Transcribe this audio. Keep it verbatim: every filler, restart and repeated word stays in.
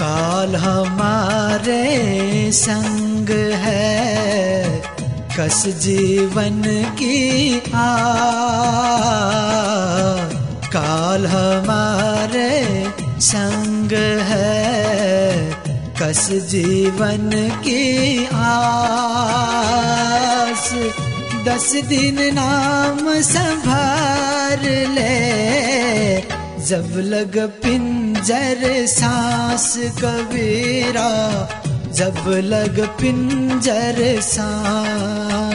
काल हमारे संग है, कस जीवन की आस। काल हमारे संग है, कस जीवन की आस। दस दिन नाम संभार ले, जब लग पिंजर सांस कबीरा, जब लग पिंजर सांस।